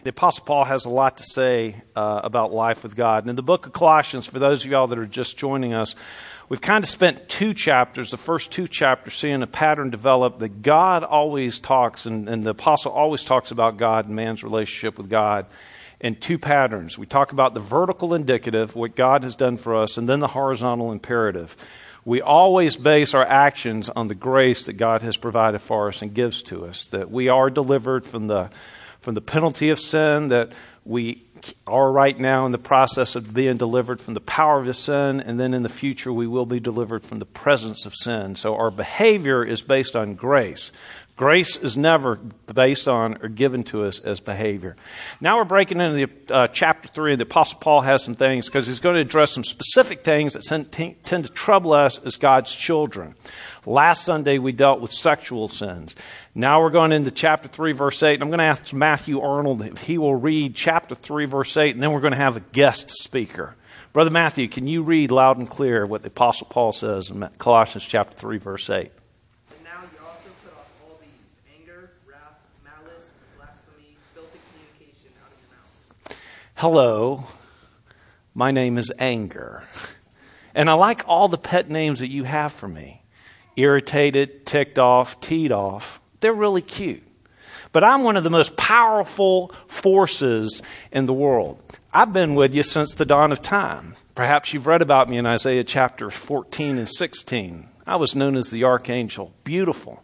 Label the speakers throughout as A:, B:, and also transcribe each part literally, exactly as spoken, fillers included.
A: The Apostle Paul has a lot to say uh, about life with God. And in the book of Colossians, for those of y'all that are just joining us, we've kind of spent two chapters, the first two chapters, seeing a pattern develop that God always talks, and, and the Apostle always talks about God and man's relationship with God in two patterns. We talk about the vertical indicative, what God has done for us, and then the horizontal imperative. We always base our actions on the grace that God has provided for us and gives to us, that we are delivered from the from the penalty of sin, that we are right now in the process of being delivered from the power of the sin, and then in the future we will be delivered from the presence of sin. So our behavior is based on grace. Grace is never based on or given to us as behavior. Now we're breaking into the, uh, chapter three, and the Apostle Paul has some things, because he's going to address some specific things that tend, tend to trouble us as God's children. Last Sunday we dealt with sexual sins. Now we're going into chapter three, verse eight, and I'm going to ask Matthew Arnold if he will read chapter three, verse eight, and then we're going to have a guest speaker. Brother Matthew, can you read loud and clear what the Apostle Paul says in Colossians chapter three, verse eight?
B: And now you also put off all these: anger, wrath, malice, blasphemy, filthy communication out of your mouth.
A: Hello, my name is Anger. And I like all the pet names that you have for me. Irritated, ticked off, teed off. They're really cute. But I'm one of the most powerful forces in the world. I've been with you since the dawn of time. Perhaps you've read about me in Isaiah chapter fourteen and sixteen. I was known as the archangel. Beautiful.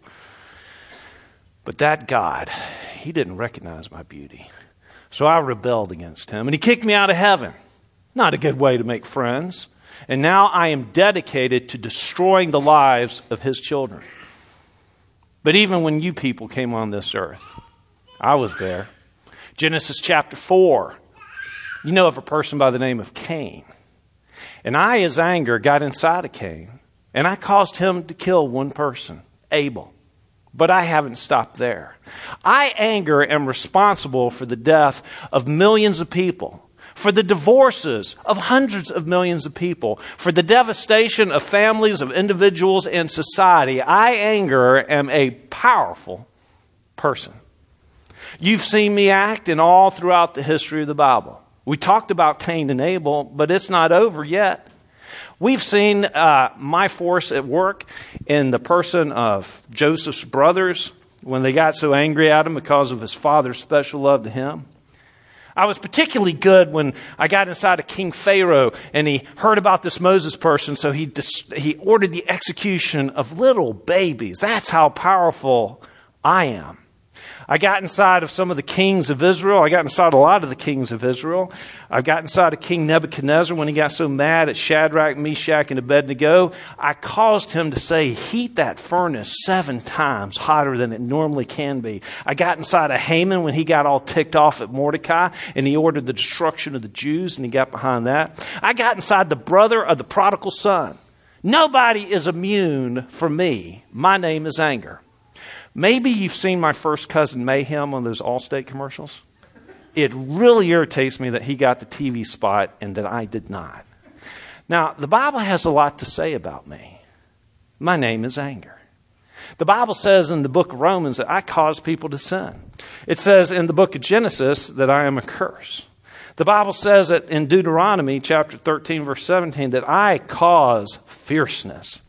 A: But that God, he didn't recognize my beauty. So I rebelled against him, and he kicked me out of heaven. Not a good way to make friends. And now I am dedicated to destroying the lives of his children. But even when you people came on this earth, I was there. Genesis chapter four. You know of a person by the name of Cain. And I, his anger, got inside of Cain. And I caused him to kill one person, Abel. But I haven't stopped there. I, anger, am responsible for the death of millions of people. For the divorces of hundreds of millions of people, for the devastation of families, of individuals, and society. I, anger, am a powerful person. You've seen me act in all throughout the history of the Bible. We talked about Cain and Abel, but it's not over yet. We've seen uh, my force at work in the person of Joseph's brothers when they got so angry at him because of his father's special love to him. I was particularly good when I got inside of King Pharaoh and he heard about this Moses person, so he dis- he ordered the execution of little babies. That's how powerful I am. I got inside of some of the kings of Israel. I got inside a lot of the kings of Israel. I got inside of King Nebuchadnezzar when he got so mad at Shadrach, Meshach, and Abednego. I caused him to say, heat that furnace seven times hotter than it normally can be. I got inside of Haman when he got all ticked off at Mordecai and he ordered the destruction of the Jews and he got behind that. I got inside the brother of the prodigal son. Nobody is immune from me. My name is Anger. Maybe you've seen my first cousin Mayhem on those Allstate commercials. It really irritates me that he got the T V spot and that I did not. Now, the Bible has a lot to say about me. My name is Anger. The Bible says in the book of Romans that I cause people to sin. It says in the book of Genesis that I am a curse. The Bible says that in Deuteronomy chapter thirteen, verse seventeen, that I cause fierceness.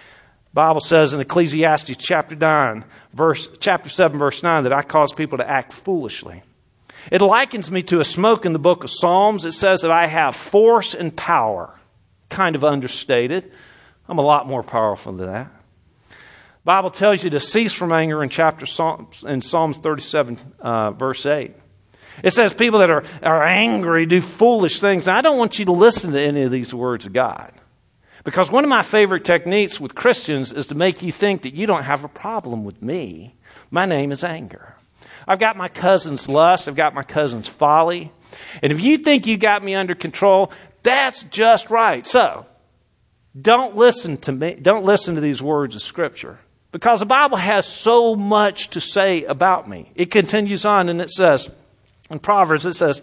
A: The Bible says in Ecclesiastes chapter nine, verse chapter seven, verse nine, that I cause people to act foolishly. It likens me to a smoke in the book of Psalms. It says that I have force and power. Kind of understated. I'm a lot more powerful than that. The Bible tells you to cease from anger in chapter Psalms, in Psalms thirty-seven, uh, verse eight. It says people that are, are angry do foolish things. Now, I don't want you to listen to any of these words of God. Because one of my favorite techniques with Christians is to make you think that you don't have a problem with me. My name is Anger. I've got my cousin's lust. I've got my cousin's folly. And if you think you got me under control, that's just right. So, don't listen to me. Don't listen to these words of Scripture. Because the Bible has so much to say about me. It continues on and it says, in Proverbs it says,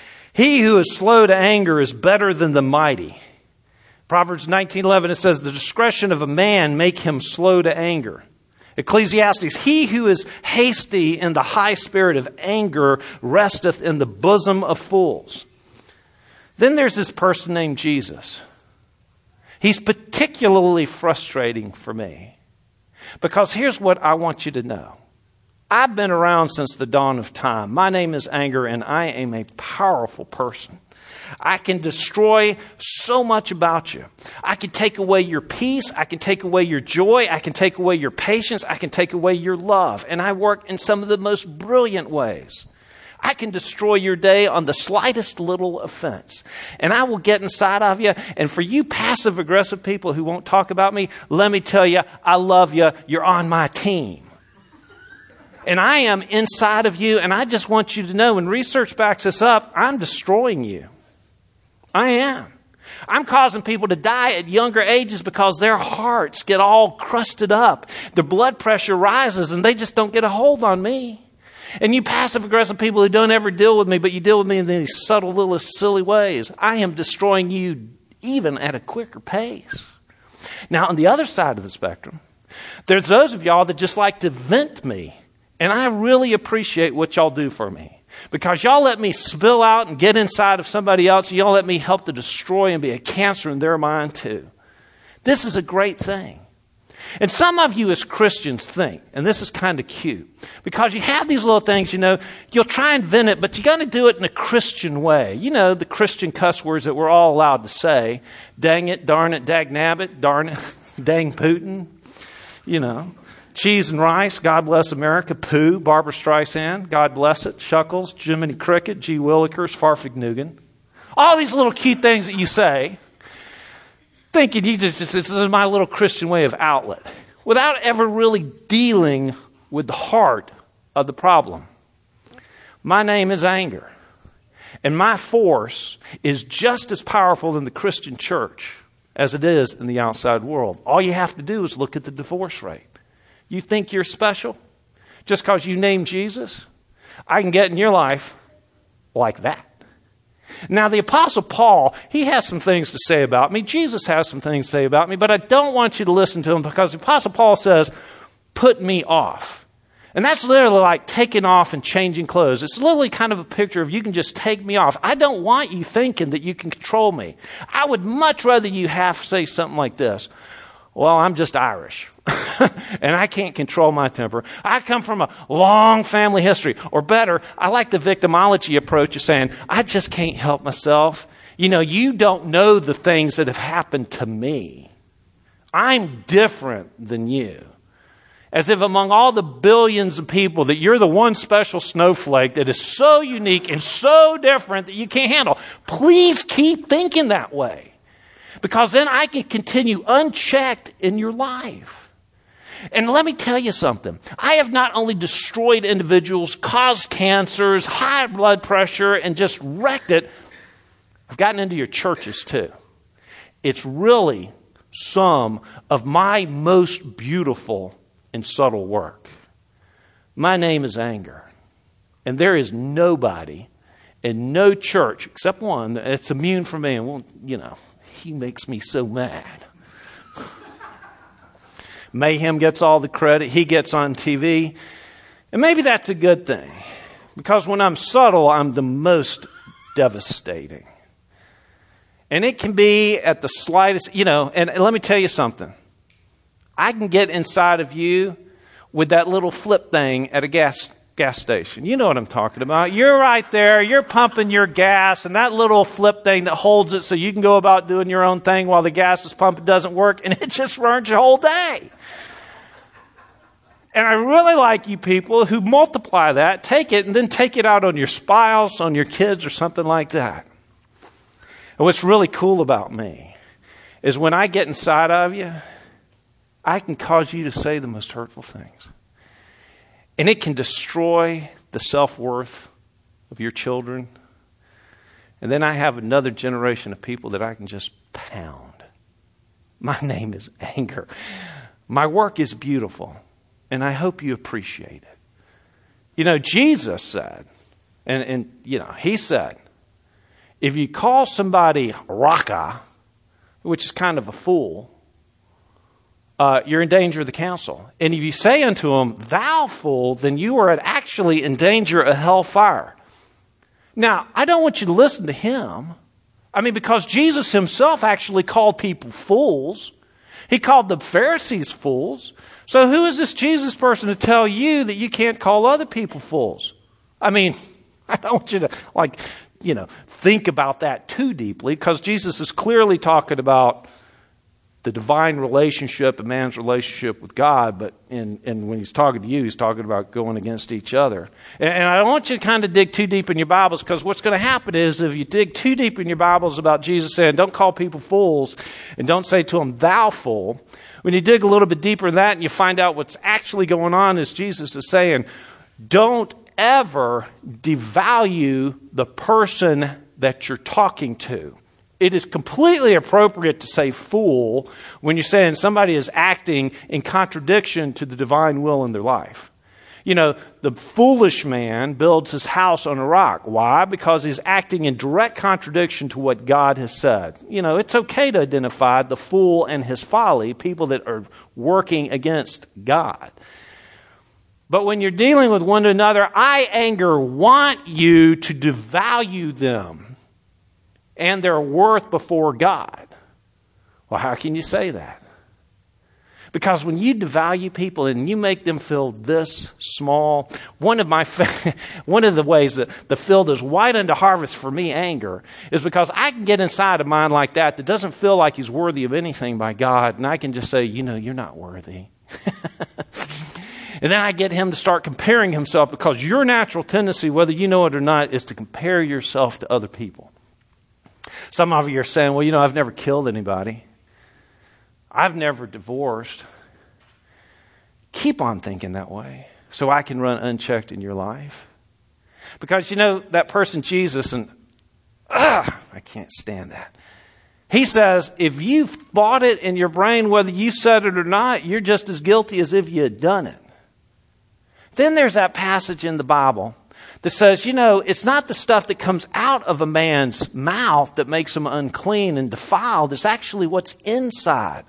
A: he who is slow to anger is better than the mighty. Proverbs nineteen eleven, it says, the discretion of a man make him slow to anger. Ecclesiastes, he who is hasty in the high spirit of anger resteth in the bosom of fools. Then there's this person named Jesus. He's particularly frustrating for me because here's what I want you to know. I've been around since the dawn of time. My name is Anger, and I am a powerful person. I can destroy so much about you. I can take away your peace. I can take away your joy. I can take away your patience. I can take away your love. And I work in some of the most brilliant ways. I can destroy your day on the slightest little offense. And I will get inside of you. And for you passive aggressive people who won't talk about me, let me tell you, I love you. You're on my team. And I am inside of you. And I just want you to know, when research backs this up, I'm destroying you. I am. I'm causing people to die at younger ages because their hearts get all crusted up. Their blood pressure rises and they just don't get a hold on me. And you passive aggressive people who don't ever deal with me, but you deal with me in these subtle little silly ways, I am destroying you even at a quicker pace. Now, on the other side of the spectrum, there's those of y'all that just like to vent me. And I really appreciate what y'all do for me. Because y'all let me spill out and get inside of somebody else. Y'all let me help to destroy and be a cancer in their mind too. This is a great thing. And some of you as Christians think, and this is kind of cute, because you have these little things, you know, you'll try and vent it, but you got to do it in a Christian way. You know, the Christian cuss words that we're all allowed to say. Dang it, darn it, dag nabbit, darn it, dang Putin, you know. Cheese and rice, God bless America, poo, Barbara Streisand, God bless it, Shuckles, Jiminy Cricket, G. Willikers, Farfignugan. All these little cute things that you say, thinking you just, this is my little Christian way of outlet, without ever really dealing with the heart of the problem. My name is Anger, and my force is just as powerful in the Christian church as it is in the outside world. All you have to do is look at the divorce rate. You think you're special just because you named Jesus? I can get in your life like that. Now, the Apostle Paul, he has some things to say about me. Jesus has some things to say about me, but I don't want you to listen to him because the Apostle Paul says, put me off. And that's literally like taking off and changing clothes. It's literally kind of a picture of you can just take me off. I don't want you thinking that you can control me. I would much rather you have say something like this. Well, I'm just Irish, and I can't control my temper. I come from a long family history. Or better, I like the victimology approach of saying, I just can't help myself. You know, you don't know the things that have happened to me. I'm different than you. As if among all the billions of people that you're the one special snowflake that is so unique and so different that you can't handle. Please keep thinking that way. Because then I can continue unchecked in your life. And let me tell you something. I have not only destroyed individuals, caused cancers, high blood pressure, and just wrecked it. I've gotten into your churches too. It's really some of my most beautiful and subtle work. My name is Anger. And there is nobody in no church, except one, that's immune from me. And won't, you know, he makes me so mad. Mayhem gets all the credit. He gets on T V. And maybe that's a good thing. Because when I'm subtle, I'm the most devastating. And it can be at the slightest, you know, and let me tell you something. I can get inside of you with that little flip thing at a gas gas station. You know what I'm talking about. You're right there. You're pumping your gas, and that little flip thing that holds it so you can go about doing your own thing while the gas is pumped doesn't work, and it just ruins your whole day. And I really like you people who multiply that, take it, and then take it out on your spouse, on your kids, or something like that. And what's really cool about me is when I get inside of you, I can cause you to say the most hurtful things. And it can destroy the self-worth of your children. And then I have another generation of people that I can just pound. My name is Anger. My work is beautiful. And I hope you appreciate it. You know, Jesus said, and, and you know, he said, if you call somebody Raka, which is kind of a fool, uh, you're in danger of the council. And if you say unto him, thou fool, then you are actually in danger of hellfire. Now, I don't want you to listen to him. I mean, because Jesus himself actually called people fools. He called the Pharisees fools. So who is this Jesus person to tell you that you can't call other people fools? I mean, I don't want you to, like, you know, think about that too deeply, because Jesus is clearly talking about the divine relationship, a man's relationship with God, but in, and when he's talking to you, he's talking about going against each other. And, and I don't want you to kind of dig too deep in your Bibles, because what's going to happen is if you dig too deep in your Bibles about Jesus saying, don't call people fools, and don't say to them, thou fool, when you dig a little bit deeper in that and you find out what's actually going on is Jesus is saying, don't ever devalue the person that you're talking to. It is completely appropriate to say fool when you're saying somebody is acting in contradiction to the divine will in their life. You know, the foolish man builds his house on a rock. Why? Because he's acting in direct contradiction to what God has said. You know, it's okay to identify the fool and his folly, people that are working against God. But when you're dealing with one another, I, anger, want you to devalue them and their worth before God. Well, how can you say that? Because when you devalue people and you make them feel this small, one of my fa- one of the ways that the field is white unto harvest for me, anger, is because I can get inside a mind like that that doesn't feel like he's worthy of anything by God, and I can just say, you know, you're not worthy. And then I get him to start comparing himself, because your natural tendency, whether you know it or not, is to compare yourself to other people. Some of you are saying, well, you know, I've never killed anybody. I've never divorced. Keep on thinking that way so I can run unchecked in your life. Because, you know, that person Jesus, and ugh, I can't stand that. He says, if you've thought it in your brain, whether you said it or not, you're just as guilty as if you had done it. Then there's that passage in the Bible that says, you know, it's not the stuff that comes out of a man's mouth that makes him unclean and defiled. It's actually what's inside.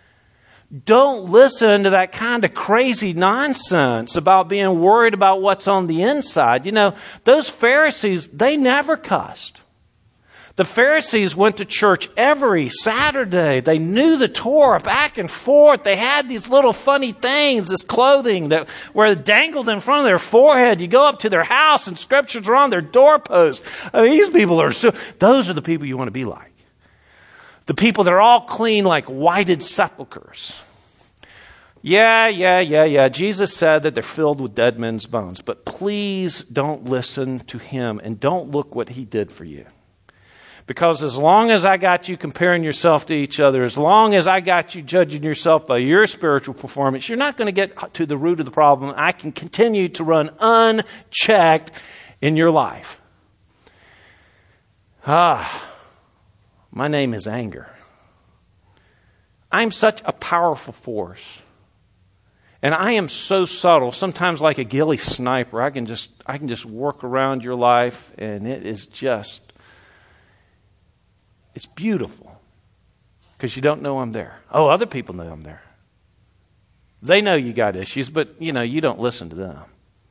A: Don't listen to that kind of crazy nonsense about being worried about what's on the inside. You know, those Pharisees, they never cussed. The Pharisees went to church every Saturday. They knew the Torah back and forth. They had these little funny things, this clothing that were dangled in front of their forehead. You go up to their house and scriptures are on their doorposts. I mean, these people are so, those are the people you want to be like. The people that are all clean like whited sepulchres. Yeah, yeah, yeah, yeah. Jesus said that they're filled with dead men's bones. But please don't listen to him and don't look what he did for you. Because as long as I got you comparing yourself to each other, as long as I got you judging yourself by your spiritual performance, you're not going to get to the root of the problem. I can continue to run unchecked in your life. Ah, my name is anger. I'm such a powerful force. And I am so subtle, sometimes like a ghillie sniper. I can just I can just work around your life, and it is just It's beautiful because you don't know I'm there. Oh, other people know I'm there. They know you got issues, but, you know, you don't listen to them.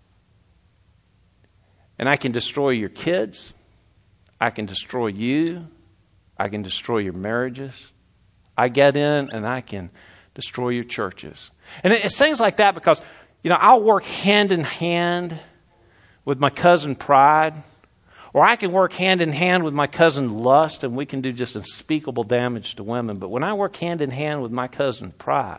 A: And I can destroy your kids. I can destroy you. I can destroy your marriages. I get in and I can destroy your churches. And it's things like that because, you know, I'll work hand in hand with my cousin Pride. Or I can work hand in hand with my cousin Lust, and we can do just unspeakable damage to women. But when I work hand in hand with my cousin Pride,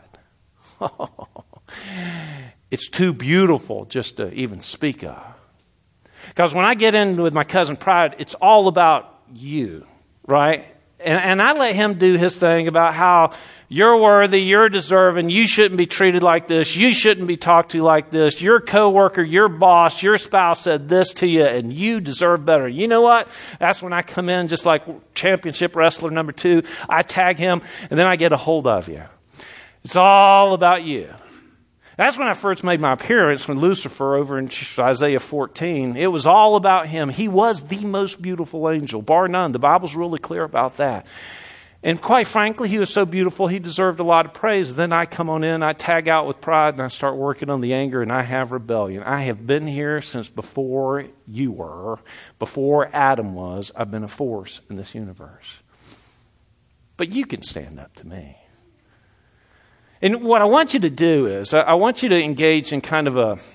A: it's too beautiful just to even speak of. Because when I get in with my cousin Pride, it's all about you, right? And, and I let him do his thing about how you're worthy, you're deserving, you shouldn't be treated like this, you shouldn't be talked to like this, your coworker, your boss, your spouse said this to you, and you deserve better. You know what? That's when I come in just like championship wrestler number two. I tag him, and then I get a hold of you. It's all about you. That's when I first made my appearance when Lucifer over in Isaiah fourteen. It was all about him. He was the most beautiful angel, bar none. The Bible's really clear about that. And quite frankly, he was so beautiful, he deserved a lot of praise. Then I come on in, I tag out with pride, and I start working on the anger, and I have rebellion. I have been here since before you were, before Adam was. I've been a force in this universe. But you can stand up to me. And what I want you to do is, I want you to engage in kind of a,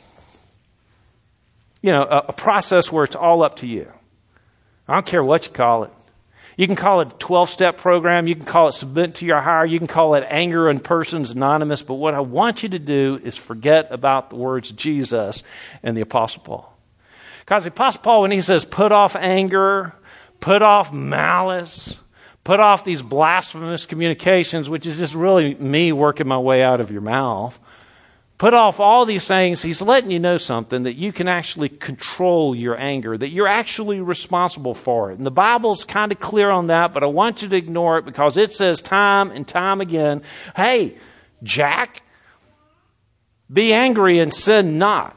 A: you know, a, a process where it's all up to you. I don't care what you call it. You can call it a twelve-step program. You can call it submit to your higher. You can call it anger in persons anonymous. But what I want you to do is forget about the words of Jesus and the Apostle Paul. Because the Apostle Paul, when he says put off anger, put off malice, put off these blasphemous communications, which is just really me working my way out of your mouth. Put off all these things. He's letting you know something, that you can actually control your anger, that you're actually responsible for it. And the Bible's kind of clear on that, but I want you to ignore it because it says time and time again, hey, Jack, be angry and sin not.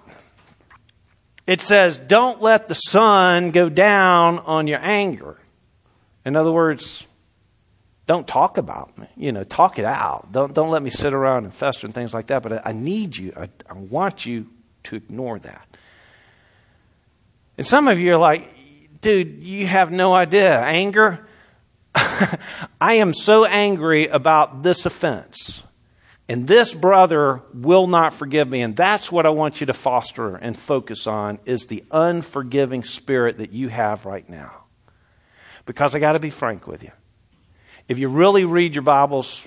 A: It says, don't let the sun go down on your anger. In other words, don't talk about me. You know, talk it out. Don't don't let me sit around and fester and things like that. But I, I need you. I, I want you to ignore that. And some of you are like, dude, you have no idea. Anger? I am so angry about this offense. And this brother will not forgive me. And that's what I want you to foster and focus on, is the unforgiving spirit that you have right now. Because I got to be frank with you. If you really read your Bibles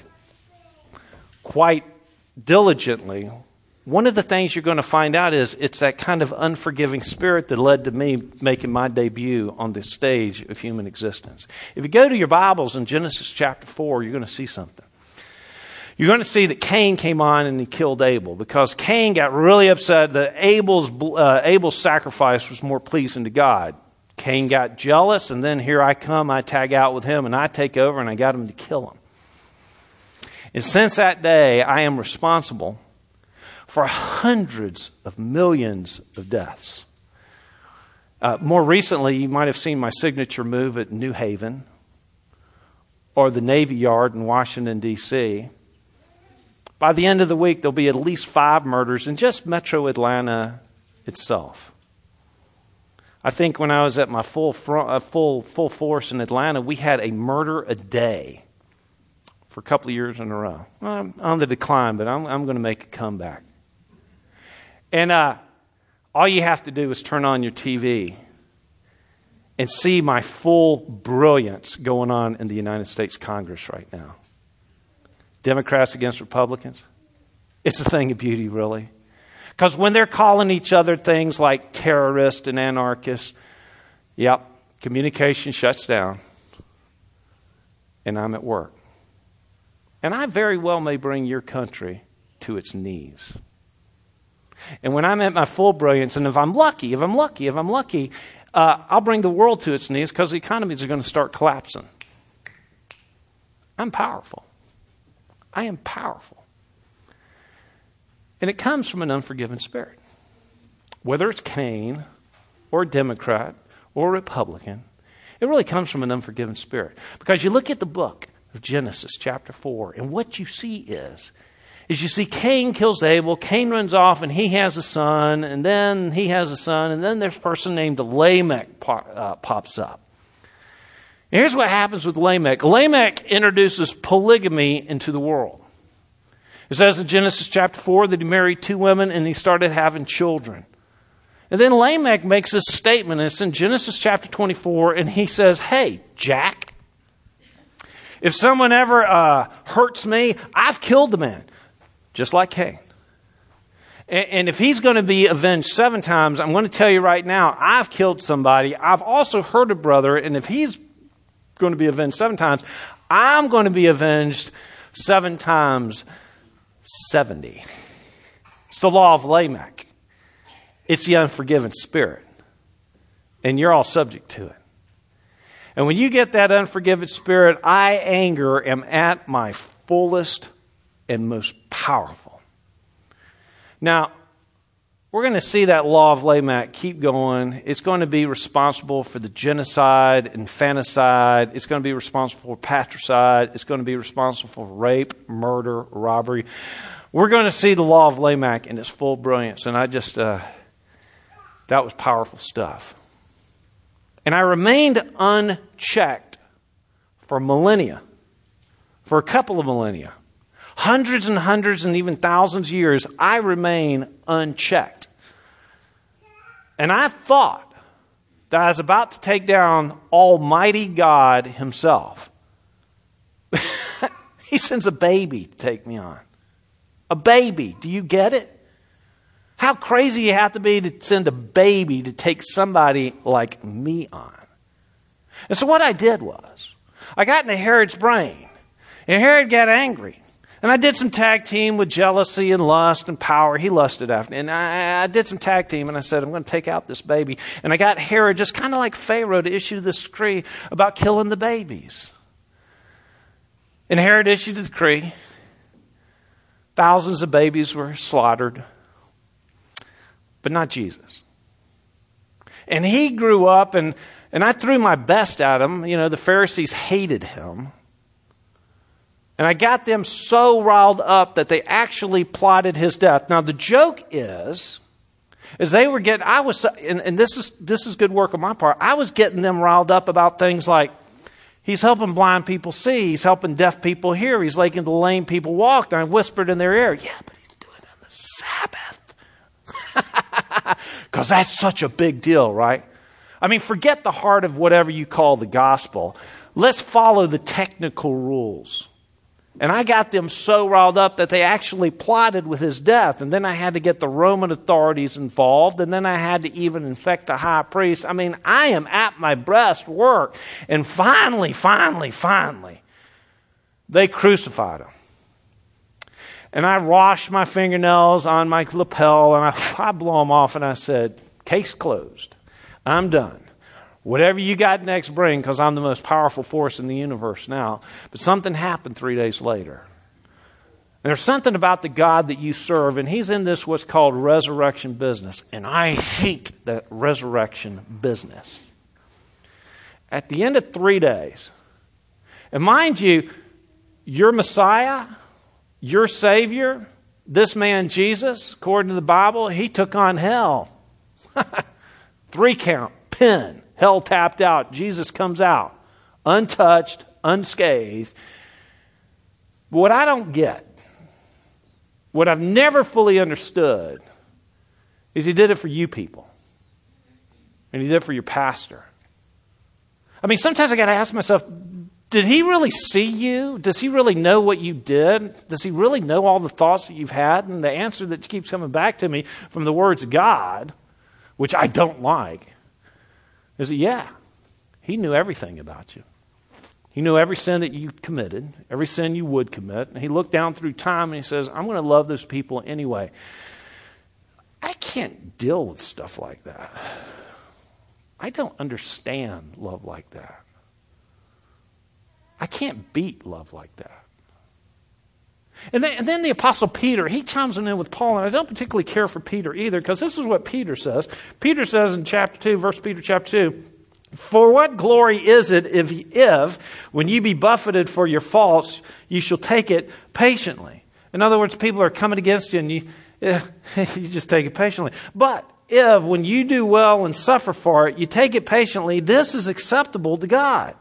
A: quite diligently, one of the things you're going to find out is it's that kind of unforgiving spirit that led to me making my debut on the stage of human existence. If you go to your Bibles in Genesis chapter four, you're going to see something. You're going to see that Cain came on and he killed Abel because Cain got really upset that Abel's, uh, Abel's sacrifice was more pleasing to God. Cain got jealous, and then here I come, I tag out with him, and I take over, and I got him to kill him. And since that day, I am responsible for hundreds of millions of deaths. Uh, more recently, you might have seen my signature move at New Haven or the Navy Yard in Washington, D C By the end of the week, there'll be at least five murders in just Metro Atlanta itself. I think when I was at my full front, uh, full full force in Atlanta, we had a murder a day for a couple of years in a row. Well, I'm on the decline, but I'm, I'm going to make a comeback. And uh, all you have to do is turn on your T V and see my full brilliance going on in the United States Congress right now. Democrats against Republicans. It's a thing of beauty, really. Because when they're calling each other things like terrorists and anarchists, yep, communication shuts down. And I'm at work. And I very well may bring your country to its knees. And when I'm at my full brilliance, and if I'm lucky, if I'm lucky, if I'm lucky, uh, I'll bring the world to its knees because the economies are going to start collapsing. I'm powerful. I am powerful. And it comes from an unforgiven spirit. Whether it's Cain or Democrat or Republican, it really comes from an unforgiven spirit. Because you look at the book of Genesis chapter four, and what you see is, is you see Cain kills Abel, Cain runs off and he has a son, and then he has a son, and then there's a person named Lamech pop, uh, pops up. And here's what happens with Lamech. Lamech introduces polygamy into the world. It says in Genesis chapter four that he married two women and he started having children. And then Lamech makes this statement, and it's in Genesis chapter twenty-four, and he says, hey, Jack, if someone ever uh, hurts me, I've killed the man, just like Cain. And, and if he's going to be avenged seven times, I'm going to tell you right now, I've killed somebody. I've also hurt a brother, and if he's going to be avenged seven times, I'm going to be avenged seven times seventy. It's the law of Lamech. It's the unforgiven spirit. And you're all subject to it. And when you get that unforgiven spirit, I, anger, am at my fullest and most powerful. Now, we're going to see that law of Lamech keep going. It's going to be responsible for the genocide, infanticide. It's going to be responsible for patricide. It's going to be responsible for rape, murder, robbery. We're going to see the law of Lamech in its full brilliance. And I just, uh, that was powerful stuff. And I remained unchecked for millennia, for a couple of millennia. Hundreds and hundreds and even thousands of years, I remain unchecked. And I thought that I was about to take down Almighty God himself. He sends a baby to take me on. A baby. Do you get it? How crazy you have to be to send a baby to take somebody like me on. And so what I did was, I got into Herod's brain. And Herod got angry. And I did some tag team with jealousy and lust and power. He lusted after me. And I, I did some tag team and I said, I'm going to take out this baby. And I got Herod, just kind of like Pharaoh, to issue this decree about killing the babies. And Herod issued the decree. Thousands of babies were slaughtered. But not Jesus. And he grew up, and, and I threw my best at him. You know, the Pharisees hated him. And I got them so riled up that they actually plotted his death. Now, the joke is, as they were getting, I was, and, and this is, this is good work on my part, I was getting them riled up about things like, he's helping blind people see, he's helping deaf people hear, he's making the lame people walk. And I whispered in their ear, yeah, but he's doing it on the Sabbath. Because that's such a big deal, right? I mean, forget the heart of whatever you call the gospel. Let's follow the technical rules. And I got them so riled up that they actually plotted with his death. And then I had to get the Roman authorities involved. And then I had to even infect the high priest. I mean, I am at my best work. And finally, finally, finally, they crucified him. And I washed my fingernails on my lapel, and I, I blow them off, and I said, case closed. I'm done. Whatever you got next, bring, because I'm the most powerful force in the universe now. But something happened three days later. And there's something about the God that you serve, and he's in this what's called resurrection business. And I hate that resurrection business. At the end of three days, and mind you, your Messiah, your Savior, this man Jesus, according to the Bible, he took on hell. Three count, pin, hell tapped out. Jesus comes out, untouched, unscathed. But what I don't get, what I've never fully understood, is he did it for you people. And he did it for your pastor. I mean, sometimes I got to ask myself, did he really see you? Does he really know what you did? Does he really know all the thoughts that you've had? And the answer that keeps coming back to me from the words of God, which I don't like, is that, yeah, he knew everything about you. He knew every sin that you committed, every sin you would commit. And he looked down through time and he says, I'm going to love those people anyway. I can't deal with stuff like that. I don't understand love like that. I can't beat love like that. And then, and then the Apostle Peter, he chimes in with Paul, and I don't particularly care for Peter either, because this is what Peter says. Peter says in chapter two, First Peter chapter two, for what glory is it if, if, when you be buffeted for your faults, you shall take it patiently? In other words, people are coming against you, and you, you just take it patiently. But if, when you do well and suffer for it, you take it patiently, this is acceptable to God.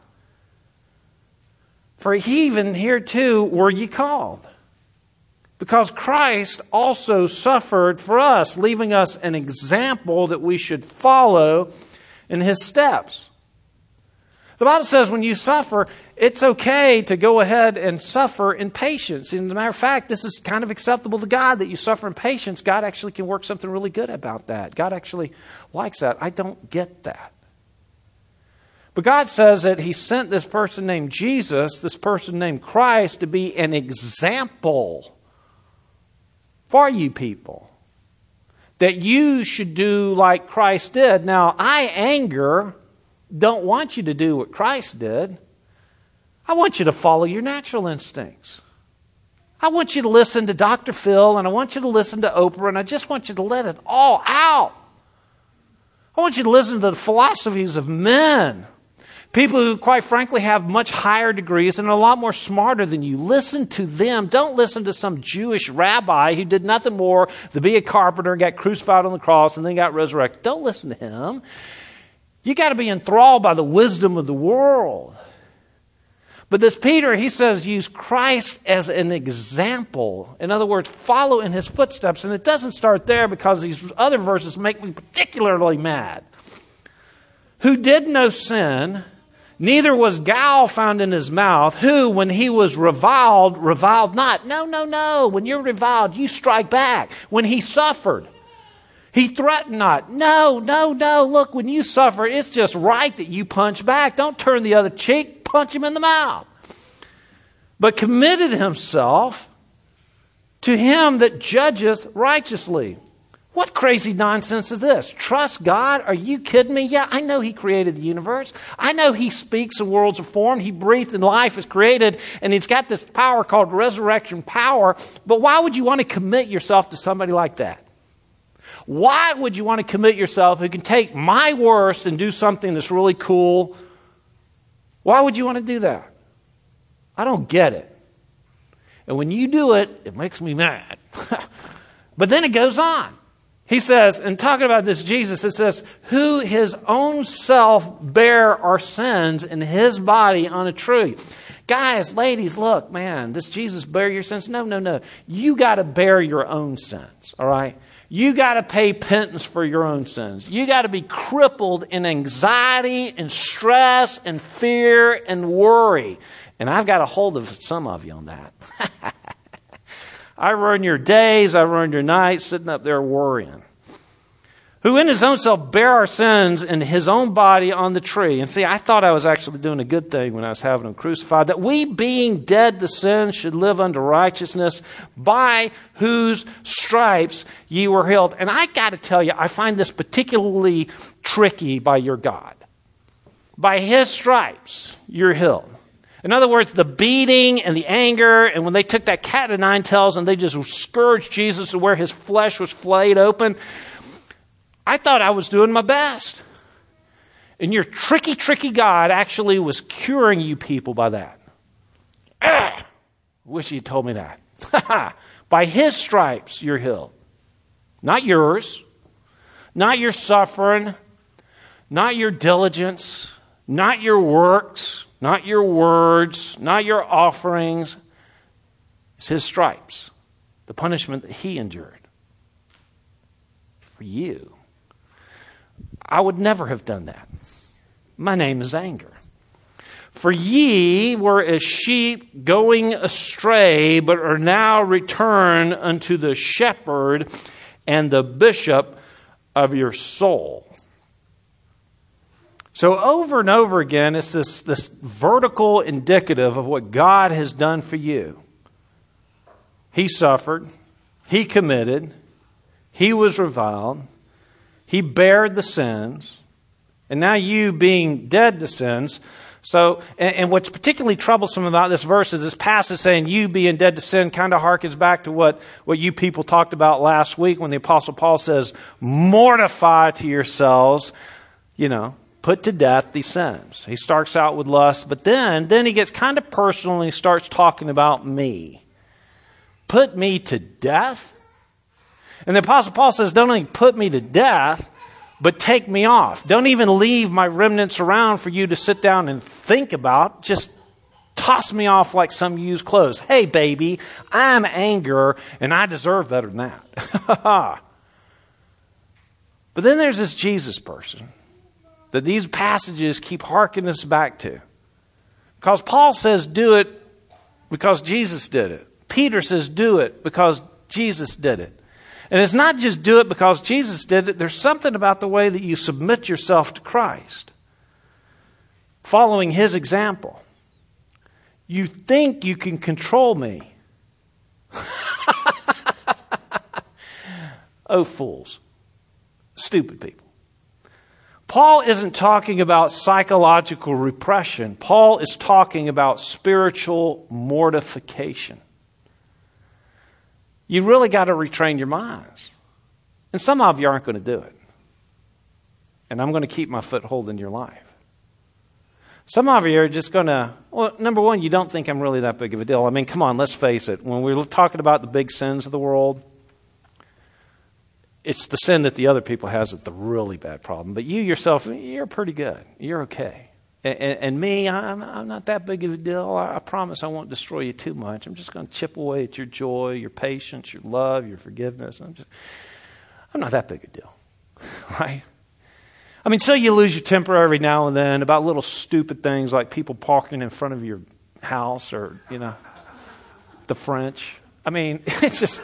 A: For even here too were ye called. Because Christ also suffered for us, leaving us an example that we should follow in his steps. The Bible says when you suffer, it's okay to go ahead and suffer in patience. And as a matter of fact, this is kind of acceptable to God that you suffer in patience. God actually can work something really good about that. God actually likes that. I don't get that. But God says that he sent this person named Jesus, this person named Christ, to be an example for you people. That you should do like Christ did. Now, I, Anger, don't want you to do what Christ did. I want you to follow your natural instincts. I want you to listen to Doctor Phil, and I want you to listen to Oprah, and I just want you to let it all out. I want you to listen to the philosophies of men. People who, quite frankly, have much higher degrees and are a lot more smarter than you. Listen to them. Don't listen to some Jewish rabbi who did nothing more than be a carpenter and got crucified on the cross and then got resurrected. Don't listen to him. You got to be enthralled by the wisdom of the world. But this Peter, he says, use Christ as an example. In other words, follow in his footsteps. And it doesn't start there, because these other verses make me particularly mad. Who did no sin, neither was guile found in his mouth, who, when he was reviled, reviled not. No, no, no. When you're reviled, you strike back. When he suffered, he threatened not. No, no, no. Look, when you suffer, it's just right that you punch back. Don't turn the other cheek. Punch him in the mouth. But committed himself to him that judgeth righteously. What crazy nonsense is this? Trust God? Are you kidding me? Yeah, I know he created the universe. I know he speaks and worlds are formed. He breathed and life is created. And he's got this power called resurrection power. But why would you want to commit yourself to somebody like that? Why would you want to commit yourself who can take my worst and do something that's really cool? Why would you want to do that? I don't get it. And when you do it, it makes me mad. But then it goes on. He says, and talking about this Jesus, it says, who his own self bare our sins in his body on a tree. Guys, ladies, look, man, this Jesus bear your sins? No, no, no. You got to bear your own sins, all right? You got to pay penance for your own sins. You got to be crippled in anxiety and stress and fear and worry. And I've got a hold of some of you on that. I ruin your days, I ruin your nights, sitting up there worrying. Who in his own self bare our sins in his own body on the tree. And see, I thought I was actually doing a good thing when I was having him crucified. That we, being dead to sin, should live unto righteousness, by whose stripes ye were healed. And I got to tell you, I find this particularly tricky by your God. By his stripes, you're healed. In other words, the beating and the anger, and when they took that cat of nine tails and they just scourged Jesus to where his flesh was flayed open, I thought I was doing my best. And your tricky, tricky God actually was curing you people by that. Ah, wish you told me that. By his stripes, you're healed. Not yours. Not your suffering. Not your diligence. Not your works. Not your words. Not your offerings. It's his stripes. The punishment that he endured. For you. I would never have done that. My name is anger. For ye were as sheep going astray, but are now returned unto the shepherd and the bishop of your soul. So over and over again, it's this, this vertical indicative of what God has done for you. He suffered. He committed. He was reviled. He bared the sins. And now you, being dead to sins. So, and, and what's particularly troublesome about this verse is this passage saying you being dead to sin kind of harkens back to what, what you people talked about last week when the Apostle Paul says, mortify to yourselves, you know, put to death these sins. He starts out with lust, but then, then he gets kind of personal and he starts talking about me. Put me to death? And the Apostle Paul says, don't only put me to death, but take me off. Don't even leave my remnants around for you to sit down and think about. Just toss me off like some used clothes. Hey, baby, I'm anger, and I deserve better than that. But then there's this Jesus person that these passages keep harkening us back to. Because Paul says do it because Jesus did it. Peter says do it because Jesus did it. And it's not just do it because Jesus did it. There's something about the way that you submit yourself to Christ. Following his example. You think you can control me. Oh, fools. Stupid people. Paul isn't talking about psychological repression. Paul is talking about spiritual mortification. You really got to retrain your minds. And some of you aren't going to do it. And I'm going to keep my foothold in your life. Some of you are just going to, well, number one, you don't think I'm really that big of a deal. I mean, come on, let's face it. When we're talking about the big sins of the world, it's the sin that the other people has that's the really bad problem. But you yourself, you're pretty good. You're okay. And, and, and me, I'm, I'm not that big of a deal. I, I promise I won't destroy you too much. I'm just going to chip away at your joy, your patience, your love, your forgiveness. I'm just, I'm not that big a deal. Right? I mean, so you lose your temper every now and then about little stupid things like people parking in front of your house or, you know, the French. I mean, it's just...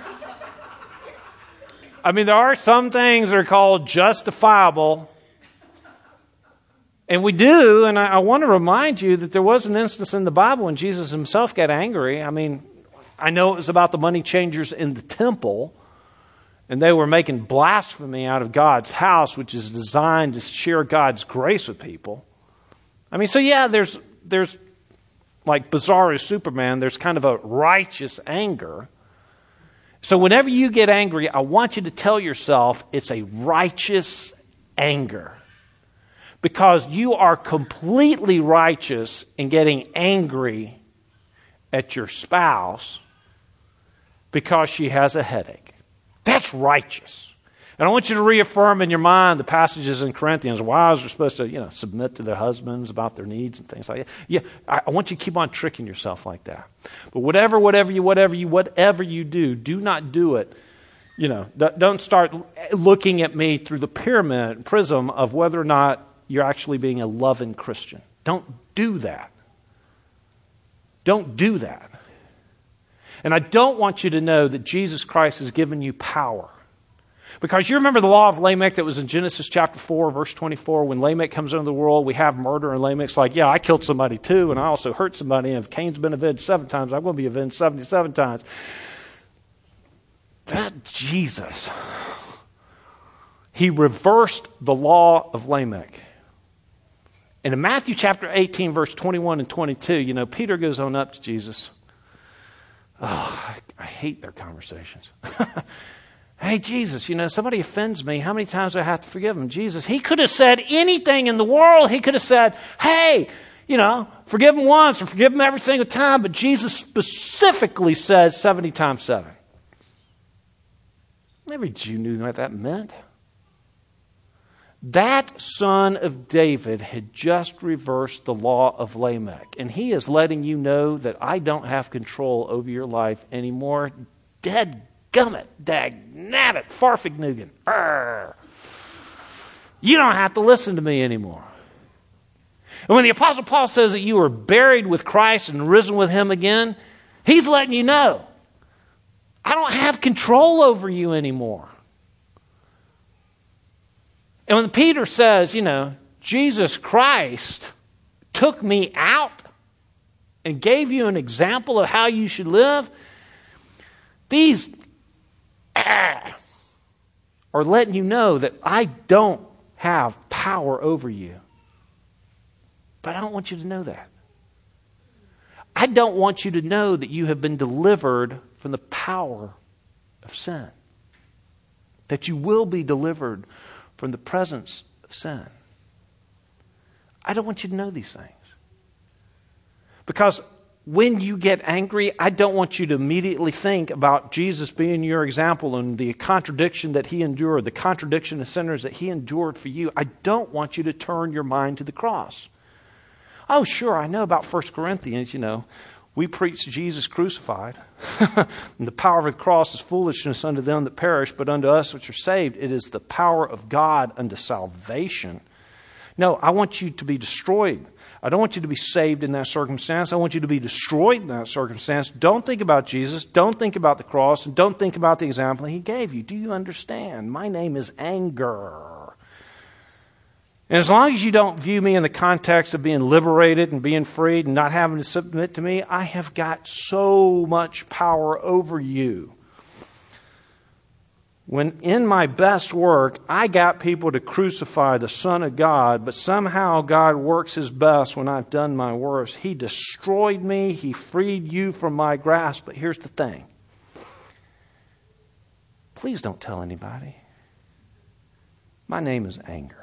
A: I mean, there are some things that are called justifiable. And we do, and I, I want to remind you that there was an instance in the Bible when Jesus himself got angry. I mean, I know it was about the money changers in the temple, and they were making blasphemy out of God's house, which is designed to share God's grace with people. I mean, so yeah, there's, there's like Bizarro Superman, there's kind of a righteous anger. So whenever you get angry, I want you to tell yourself it's a righteous anger. Because you are completely righteous in getting angry at your spouse because she has a headache. That's righteous. And I want you to reaffirm in your mind the passages in Corinthians. Wives are supposed to, you know, submit to their husbands about their needs and things like that. Yeah, I, I want you to keep on tricking yourself like that. But whatever, whatever you, whatever you, whatever you do, do not do it. You know, don't start looking at me through the pyramid prism of whether or not you're actually being a loving Christian. Don't do that. Don't do that. And I don't want you to know that Jesus Christ has given you power. Because you remember the law of Lamech that was in Genesis chapter four, verse twenty-four. When Lamech comes into the world, we have murder, and Lamech's like, yeah, I killed somebody too, and I also hurt somebody. And if Cain's been avenged seven times, I'm going to be avenged seventy-seven times. That Jesus, he reversed the law of Lamech. And in Matthew chapter eighteen, verse twenty-one and twenty-two, you know, Peter goes on up to Jesus. Oh, I, I hate their conversations. Hey, Jesus, you know, somebody offends me. How many times do I have to forgive them? Jesus, he could have said anything in the world. He could have said, hey, you know, forgive them once or forgive them every single time. But Jesus specifically said seventy times seven. Every Jew knew what that meant. That son of David had just reversed the law of Lamech. And he is letting you know that I don't have control over your life anymore. Dead gummit, dag nabbit, farfignugan. Arr. You don't have to listen to me anymore. And when the Apostle Paul says that you were buried with Christ and risen with him again, he's letting you know, I don't have control over you anymore. And when Peter says, you know, Jesus Christ took me out and gave you an example of how you should live, these ah, are letting you know that I don't have power over you. But I don't want you to know that. I don't want you to know that you have been delivered from the power of sin. That you will be delivered from the presence of sin. I don't want you to know these things. Because when you get angry, I don't want you to immediately think about Jesus being your example and the contradiction that he endured, the contradiction of sinners that he endured for you. I don't want you to turn your mind to the cross. Oh, sure, I know about First Corinthians, you know. We preach Jesus crucified. And the power of the cross is foolishness unto them that perish, but unto us which are saved, it is the power of God unto salvation. No, I want you to be destroyed. I don't want you to be saved in that circumstance. I want you to be destroyed in that circumstance. Don't think about Jesus. Don't think about the cross. And don't think about the example he gave you. Do you understand? My name is anger. And as long as you don't view me in the context of being liberated and being freed and not having to submit to me, I have got so much power over you. When in my best work, I got people to crucify the Son of God, but somehow God works his best when I've done my worst. He destroyed me. He freed you from my grasp. But here's the thing. please don't tell anybody. My name is anger.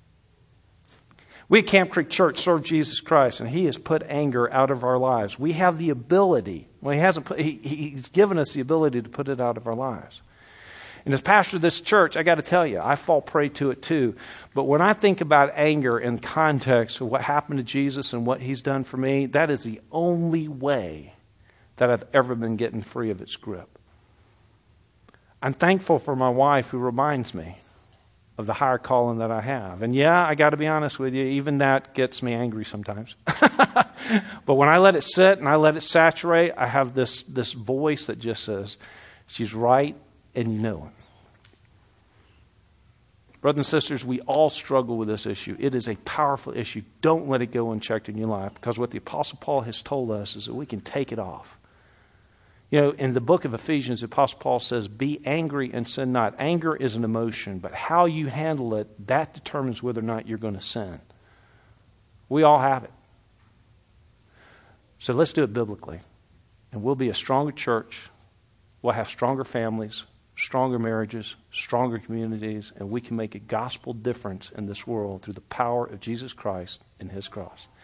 A: We at Camp Creek Church serve Jesus Christ, and He has put anger out of our lives. We have the ability. Well, He hasn't put, he, He's given us the ability to put it out of our lives. And as pastor of this church, I got to tell you, I fall prey to it too. But when I think about anger in context of what happened to Jesus and what He's done for me, that is the only way that I've ever been getting free of its grip. I'm thankful for my wife who reminds me of the higher calling that I have. And yeah, I got to be honest with you, even that gets me angry sometimes. But when I let it sit and I let it saturate, I have this, this voice that just says, she's right and you know it. Brothers and sisters, we all struggle with this issue. It is a powerful issue. Don't let it go unchecked in your life, because what the Apostle Paul has told us is that we can take it off. You know, in the book of Ephesians, the Apostle Paul says, be angry and sin not. Anger is an emotion, but how you handle it, that determines whether or not you're going to sin. We all have it. So let's do it biblically. And we'll be a stronger church. We'll have stronger families, stronger marriages, stronger communities, and we can make a gospel difference in this world through the power of Jesus Christ and His cross.